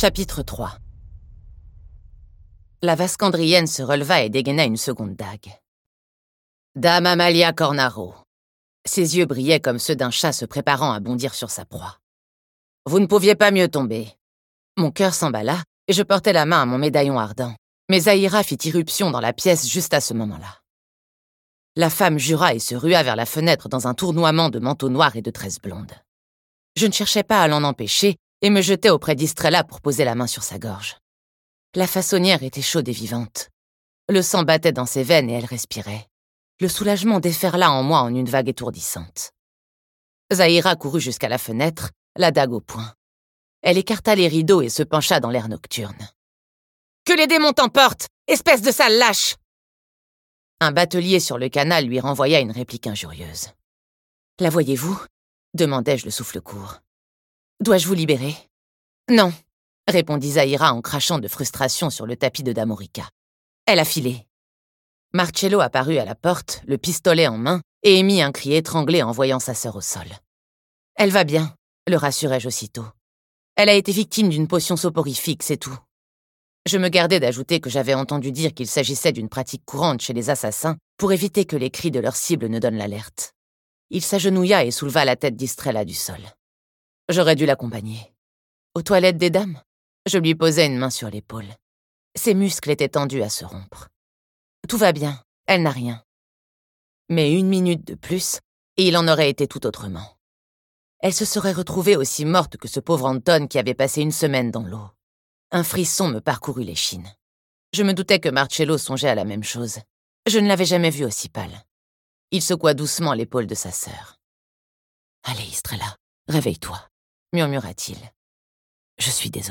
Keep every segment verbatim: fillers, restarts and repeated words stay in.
Chapitre trois. La Vascandrienne se releva et dégaina une seconde dague. « Dame Amalia Cornaro !» Ses yeux brillaient comme ceux d'un chat se préparant à bondir sur sa proie. « Vous ne pouviez pas mieux tomber. » Mon cœur s'emballa et je portais la main à mon médaillon ardent. Mais Zahira fit irruption dans la pièce juste à ce moment-là. La femme jura et se rua vers la fenêtre dans un tournoiement de manteaux noirs et de tresses blondes. Je ne cherchais pas à l'en empêcher et me jetai auprès d'Istrella pour poser la main sur sa gorge. La façonnière était chaude et vivante. Le sang battait dans ses veines et elle respirait. Le soulagement déferla en moi en une vague étourdissante. Zahira courut jusqu'à la fenêtre, la dague au poing. Elle écarta les rideaux et se pencha dans l'air nocturne. « Que les démons t'emportent, espèce de sale lâche !» Un batelier sur le canal lui renvoya une réplique injurieuse. « La voyez-vous » demandai-je le souffle court. « Dois-je vous libérer ?»« Non » répondit Zahira en crachant de frustration sur le tapis de Damorica. Elle a filé. Marcello apparut à la porte, le pistolet en main, et émit un cri étranglé en voyant sa sœur au sol. « Elle va bien » le rassurai-je aussitôt. « Elle a été victime d'une potion soporifique, c'est tout. » Je me gardai d'ajouter que j'avais entendu dire qu'il s'agissait d'une pratique courante chez les assassins pour éviter que les cris de leur cible ne donnent l'alerte. Il s'agenouilla et souleva la tête d'Istrella du sol. J'aurais dû l'accompagner. Aux toilettes des dames, je lui posai une main sur l'épaule. Ses muscles étaient tendus à se rompre. Tout va bien, elle n'a rien. Mais une minute de plus, et il en aurait été tout autrement. Elle se serait retrouvée aussi morte que ce pauvre Anton qui avait passé une semaine dans l'eau. Un frisson me parcourut l'échine. Je me doutais que Marcello songeait à la même chose. Je ne l'avais jamais vu aussi pâle. Il secoua doucement l'épaule de sa sœur. « Allez, Istrella, réveille-toi » murmura-t-il. « Je suis désolé. »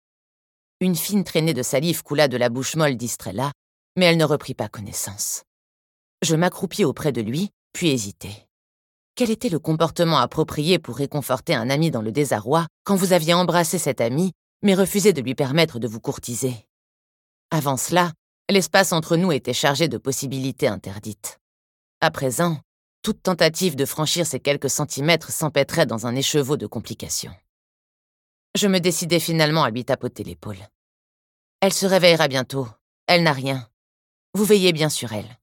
Une fine traînée de salive coula de la bouche molle d'Istrella, mais elle ne reprit pas connaissance. Je m'accroupis auprès de lui, puis hésitai. Quel était le comportement approprié pour réconforter un ami dans le désarroi quand vous aviez embrassé cet ami, mais refusé de lui permettre de vous courtiser? Avant cela, l'espace entre nous était chargé de possibilités interdites. À présent, toute tentative de franchir ces quelques centimètres s'empêtrait dans un écheveau de complications. Je me décidai finalement à lui tapoter l'épaule. Elle se réveillera bientôt. Elle n'a rien. Vous veillez bien sur elle.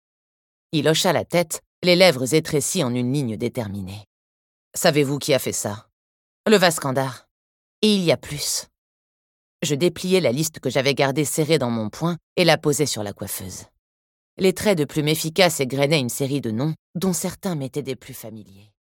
Il hocha la tête, les lèvres étrécies en une ligne déterminée. Savez-vous qui a fait ça? Le Vascandar. Et il y a plus. Je dépliai la liste que j'avais gardée serrée dans mon poing et la posai sur la coiffeuse. Les traits de plume efficace égrenaient une série de noms, dont certains m'étaient des plus familiers.